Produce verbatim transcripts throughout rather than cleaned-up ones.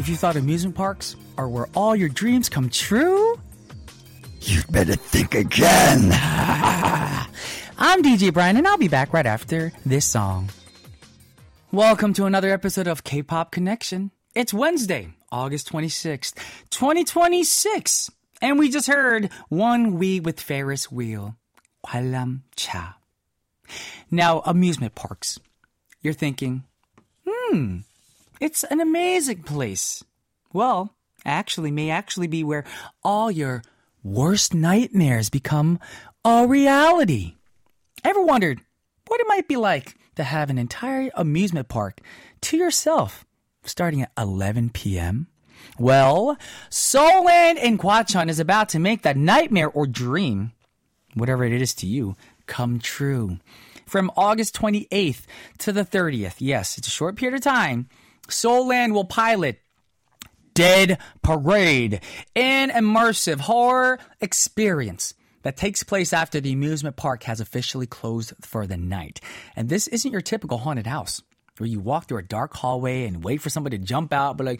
if you thought amusement parks are where all your dreams come true, you'd better think again. I'm D J Brian, and I'll be back right after this song. Welcome to another episode of K-Pop Connection. It's Wednesday, August twenty-sixth, twenty twenty-six, and we just heard One Week with Ferris Wheel, 관람 차. Now, amusement parks. You're thinking, hmm, it's an amazing place. Well, actually, may actually be where all your worst nightmares become a reality. Ever wondered what it might be like to have an entire amusement park to yourself starting at eleven p.m.? Well, Seoulland in Gwacheon is about to make that nightmare or dream, whatever it is to you, come true. From August twenty-eighth to the thirtieth, yes, it's a short period of time, Seoulland will pilot Dead Parade, an immersive horror experience that takes place after the amusement park has officially closed for the night. And this isn't your typical haunted house where you walk through a dark hallway and wait for somebody to jump out, but like,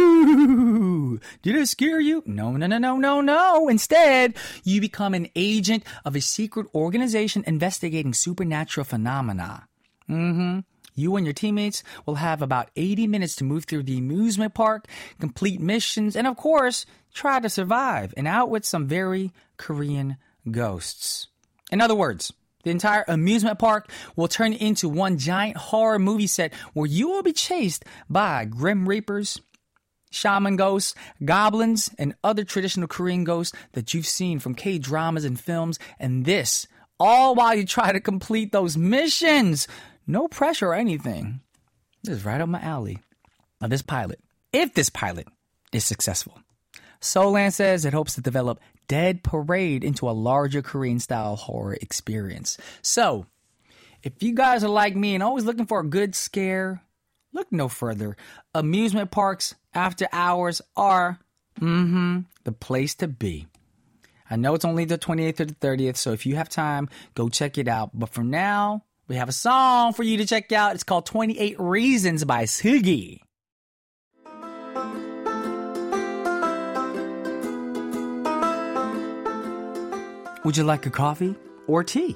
boo, did it scare you? No, no, no, no, no, no. Instead, you become an agent of a secret organization investigating supernatural phenomena. Mm-hmm. You and your teammates will have about eighty minutes to move through the amusement park, complete missions, and of course, try to survive and outwit some very Korean ghosts. In other words, the entire amusement park will turn into one giant horror movie set where you will be chased by Grim Reapers, shaman ghosts, goblins, and other traditional Korean ghosts that you've seen from K-dramas and films, and this, all while you try to complete those missions. No pressure or anything. This is right up my alley. Now, this pilot, if this pilot is successful, Seoulland says it hopes to develop Dead Parade into a larger Korean-style horror experience. So, if you guys are like me and always looking for a good scare, look no further. Amusement parks after hours are, mm-hmm, the place to be. I know it's only the twenty-eighth or the thirtieth, so if you have time, go check it out. But for now, we have a song for you to check out. It's called twenty-eight Reasons by Sugi. Would you like a coffee or tea?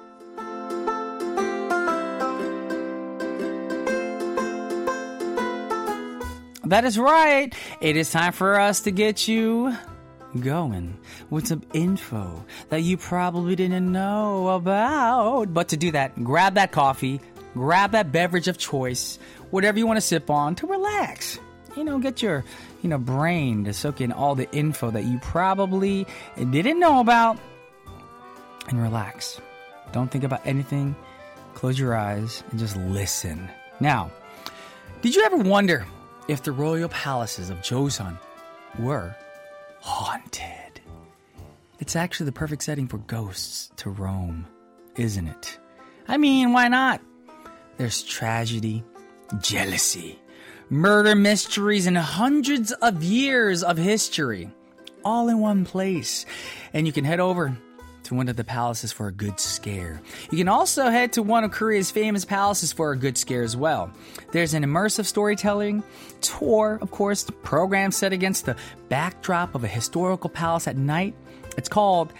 That is right. It is time for us to get you going with some info that you probably didn't know about. But to do that, grab that coffee, grab that beverage of choice, whatever you want to sip on to relax. You know, get your, you know, brain to soak in all the info that you probably didn't know about and relax. Don't think about anything. Close your eyes and just listen. Now, did you ever wonder if the royal palaces of Joseon were haunted? It's actually the perfect setting for ghosts to roam, isn't it? I mean, why not? There's tragedy, jealousy, murder mysteries, and hundreds of years of history all in one place. And you can head over to one of the palaces for a good scare. You can also head to one of Korea's famous palaces for a good scare as well. There's an immersive storytelling tour, of course, program set against the backdrop of a historical palace at night. It's called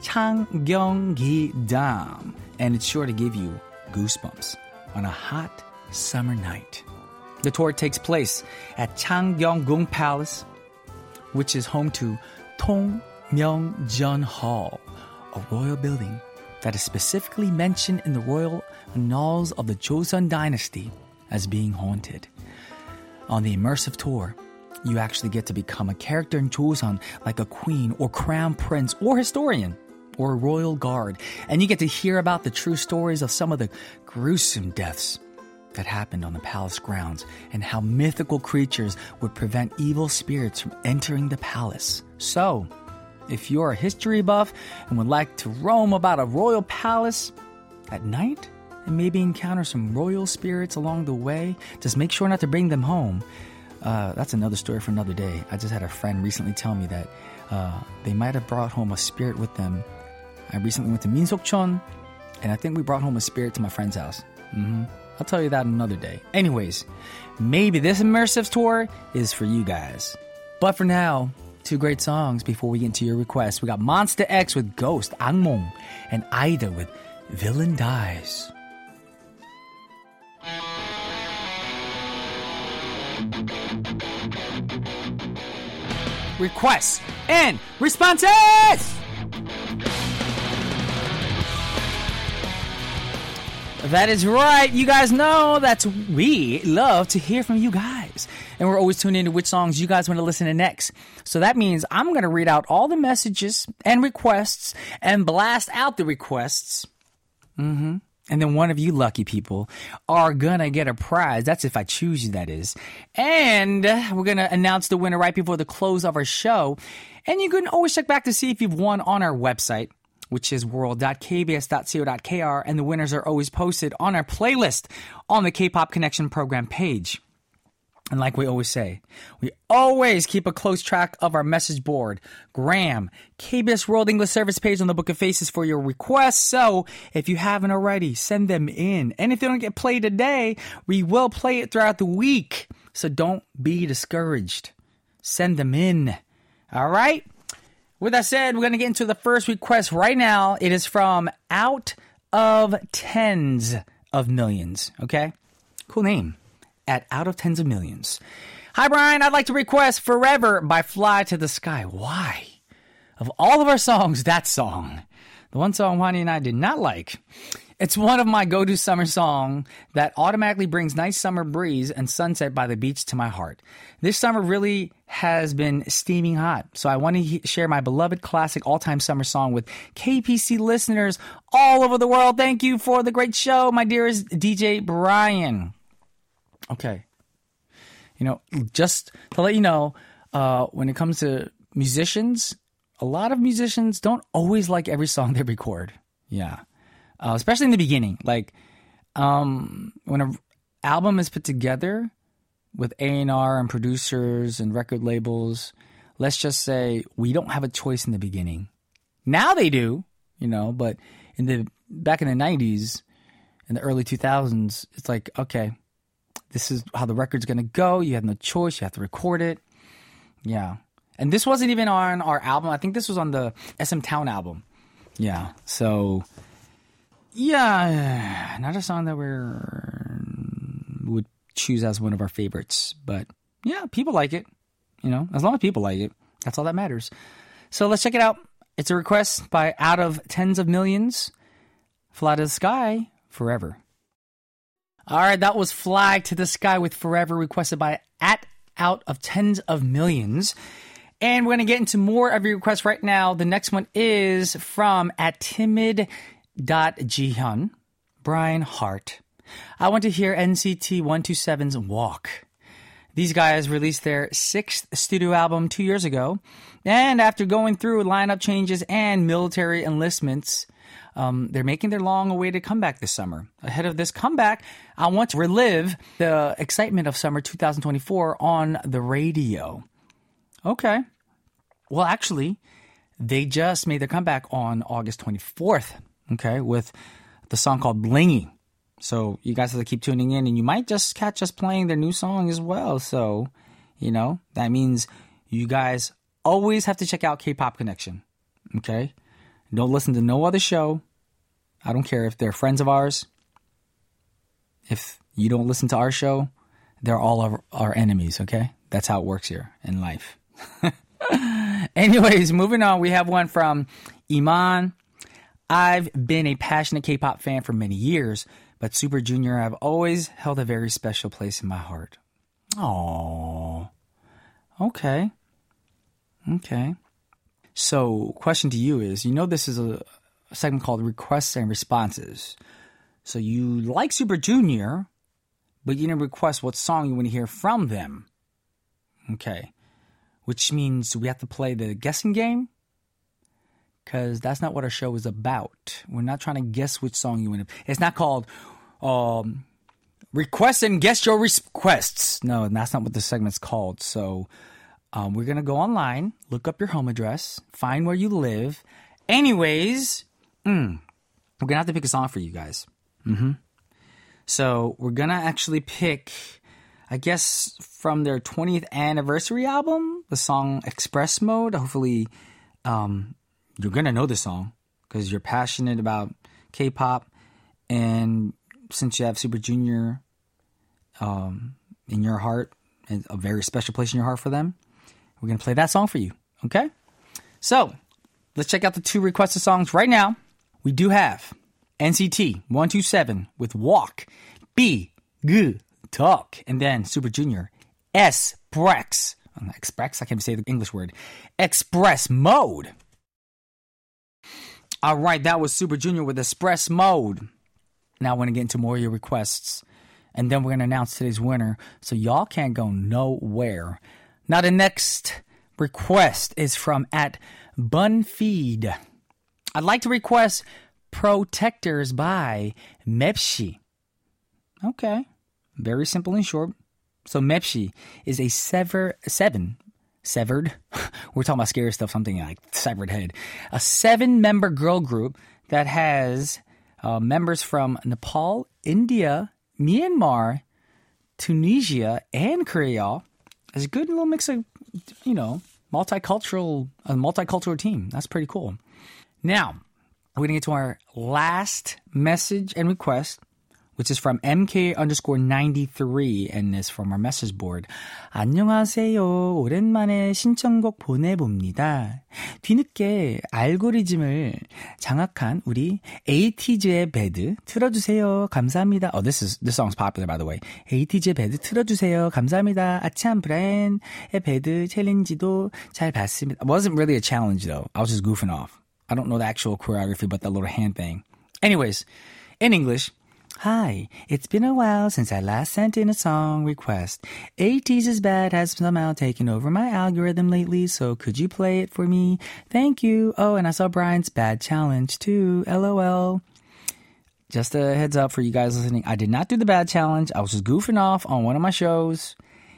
Changgyeong-gi-dam, and it's sure to give you goosebumps on a hot summer night. The tour takes place at Changgyeonggung Palace, which is home to Tongmyeongjeon Hall, a royal building that is specifically mentioned in the royal annals of the Joseon dynasty as being haunted. On the immersive tour, you actually get to become a character in Joseon, like a queen or crown prince or historian or a royal guard, and you get to hear about the true stories of some of the gruesome deaths that happened on the palace grounds and how mythical creatures would prevent evil spirits from entering the palace. So, if you're a history buff and would like to roam about a royal palace at night and maybe encounter some royal spirits along the way, just make sure not to bring them home. Uh, that's another story for another day. I just had a friend recently tell me that uh, they might have brought home a spirit with them. I recently went to Minsokcheon, and I think we brought home a spirit to my friend's house. Mm-hmm. I'll tell you that another day. Anyways, maybe this immersive tour is for you guys. But for now, two great songs before we get into your requests. We got Monster X with Ghost, 악몽, and Aida with Villain Dies. Requests and responses! That is right. You guys know that we love to hear from you guys. And we're always tuning into which songs you guys want to listen to next. So that means I'm going to read out all the messages and requests and blast out the requests. Mm-hmm. And then one of you lucky people are going to get a prize. That's if I choose you, that is. And we're going to announce the winner right before the close of our show. And you can always check back to see if you've won on our website, which is world dot k b s dot co dot k r, and the winners are always posted on our playlist on the K-Pop Connection program page. And like we always say, we always keep a close track of our message board, Gram, K B S World English Service page on the Book of Faces for your requests. So if you haven't already, send them in. And if they don't get played today, we will play it throughout the week. So don't be discouraged. Send them in. All right? With that said, we're going to get into the first request right now. It is from Out of Tens of Millions. Okay? Cool name. At Out of Tens of Millions. Hi, Brian. I'd like to request Forever by Fly to the Sky. Why? Of all of our songs, that song. The one song Juani and I did not like. It's one of my go-to summer songs that automatically brings nice summer breeze and sunset by the beach to my heart. This summer really has been steaming hot, so I want to he- share my beloved classic all-time summer song with K P C listeners all over the world. Thank you for the great show, my dearest D J Brian. Okay. You know, just to let you know, uh, when it comes to musicians, a lot of musicians don't always like every song they record. Yeah. Uh, especially in the beginning. Like, um, when an album is put together with A and R and producers and record labels, let's just say we don't have a choice in the beginning. Now they do, you know, but in the back in the nineties, in the early two thousands, it's like, okay, this is how the record's going to go. You have no choice. You have to record it. Yeah. And this wasn't even on our album. I think this was on the S M Town album. Yeah. So, yeah, not a song that we're would choose as one of our favorites. But, yeah, people like it. You know, as long as people like it, that's all that matters. So let's check it out. It's a request by Out of Tens of Millions. Fly to the Sky, Forever. All right, that was Fly to the Sky with Forever, requested by at Out of Tens of Millions. And we're going to get into more of your requests right now. The next one is from at timid dot jihyun, Brian Hart. I want to hear N C T one twenty-seven's Walk. These guys released their sixth studio album two years ago. And after going through lineup changes and military enlistments, Um, they're making their long-awaited comeback this summer. Ahead of this comeback, I want to relive the excitement of summer two thousand twenty-four on the radio. Okay. Well, actually, they just made their comeback on August twenty-fourth, okay, with the song called Blingy. So you guys have to keep tuning in, and you might just catch us playing their new song as well. So, you know, that means you guys always have to check out K-Pop Connection, okay? Don't listen to no other show. I don't care if they're friends of ours. If you don't listen to our show, they're all our, our enemies, okay? That's how it works here in life. Anyways, moving on, we have one from Iman. I've been a passionate K-pop fan for many years, but Super Junior have always held a very special place in my heart. Aww. Okay. Okay. So, question to you is, you know this is a, a segment called Requests and Responses. So you like Super Junior, but you didn't request what song you want to hear from them. Okay. Which means we have to play the guessing game? Because that's not what our show is about. We're not trying to guess which song you want to... It's not called um, Requests and Guess Your Requests. No, that's not what the segment's called. So... Um, we're going to go online, look up your home address, find where you live. Anyways, mm, we're going to have to pick a song for you guys. Mm-hmm. So we're going to actually pick, I guess, from their twentieth anniversary album, the song Express Mode. Hopefully um, you're going to know the song because you're passionate about K-pop. And since you have Super Junior um, in your heart, and a very special place in your heart for them, we're going to play that song for you. Okay? So let's check out the two requested songs right now. We do have N C T one two seven with Walk, B, G, Talk, and then Super Junior, S-Brex. Express? I can't even say the English word. Express Mode. All right, that was Super Junior with Express Mode. Now I want to get into more of your requests, and then we're going to announce today's winner, so y'all can't go nowhere. Now the next request is from at Bunfeed. I'd like to request Protectors by Mepsi. Okay. Very simple and short. So Mepsi is a sever, seven, severed, we're talking about scary stuff, something like severed head. A seven-member girl group that has uh, members from Nepal, India, Myanmar, Tunisia, and Korea. It's a good little mix of, you know, multicultural, a multicultural team. That's pretty cool. Now, we're going to get to our last message and request, which is from M K underscore ninety-three, and is from our message board. 안녕하세요. 오랜만에 신청곡 보내봅니다. 뒤늦게 알고리즘을 장악한 우리 에이티즈의 배드 틀어주세요. 감사합니다. Oh, this is this song's popular, by the way. 에이티즈의 배드 틀어주세요. 감사합니다. 아참 브라이언의 배드 챌린지도 잘 봤습니다. It wasn't really a challenge, though. I was just goofing off. I don't know the actual choreography, but that little hand thing. Anyways, in English, hi, it's been a while since I last sent in a song request. ATEEZ's Bad has somehow taken over my algorithm lately, so could you play it for me? Thank you. Oh, and I saw Brian's Bad Challenge too. LOL. Just a heads up for you guys listening. I did not do the Bad Challenge. I was just goofing off on one of my shows.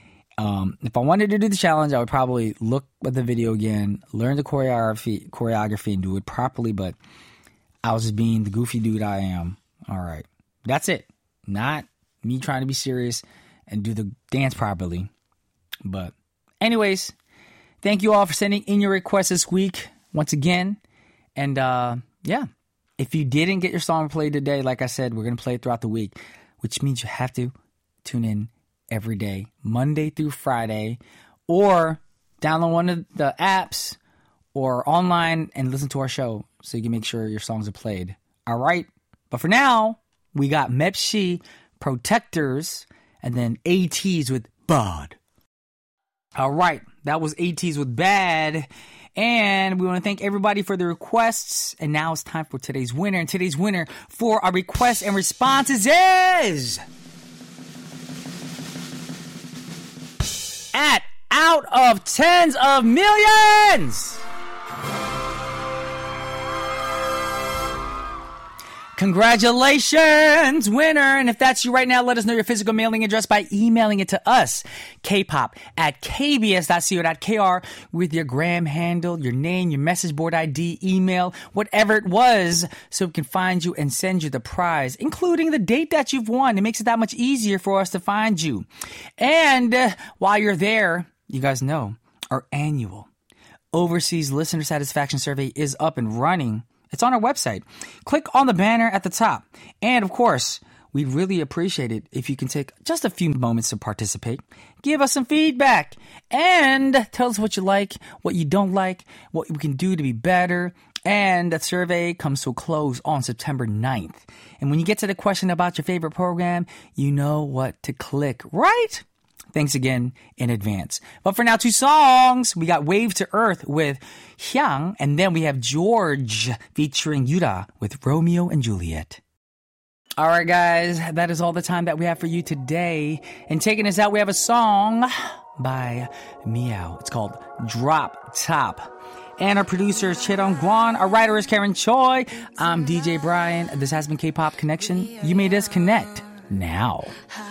Um, if I wanted to do the challenge, I would probably look at the video again, learn the choreography, choreography and do it properly, but I was just being the goofy dude I am. All right. That's it. Not me trying to be serious and do the dance properly. But anyways, thank you all for sending in your requests this week once again. And uh, yeah, if you didn't get your song played today, like I said, we're going to play it throughout the week, which means you have to tune in every day, Monday through Friday, or download one of the apps or online and listen to our show so you can make sure your songs are played. All right. But for now, we got Mepsi, Protectors, and then ATEEZ with Bad. All right. That was ATEEZ with Bad. And we want to thank everybody for the requests. And now it's time for today's winner. And today's winner for our requests and responses is... at out of tens of millions. Congratulations, winner. And if that's you right now, let us know your physical mailing address by emailing it to us, kpop at kbs.co.kr, with your gram handle, your name, your message board I D, email, whatever it was, so we can find you and send you the prize, including the date that you've won. It makes it that much easier for us to find you. And uh, while you're there, you guys know our annual Overseas Listener Satisfaction Survey is up and running. It's on our website. Click on the banner at the top. And of course, we'd really appreciate it if you can take just a few moments to participate. Give us some feedback and tell us what you like, what you don't like, what we can do to be better. And the survey comes to a close on September ninth. And when you get to the question about your favorite program, you know what to click, right? Thanks again in advance. But for now, two songs. We got Wave to Earth with Hyang, and then we have George featuring Yura with Romeo and Juliet. All right, guys, that is all the time that we have for you today. And taking us out, we have a song by Meow. It's called Drop Top. And our producer is Chaedong Guan. Our writer is Karen Choi. I'm D J Brian. This has been K-Pop Connection. You may disconnect now.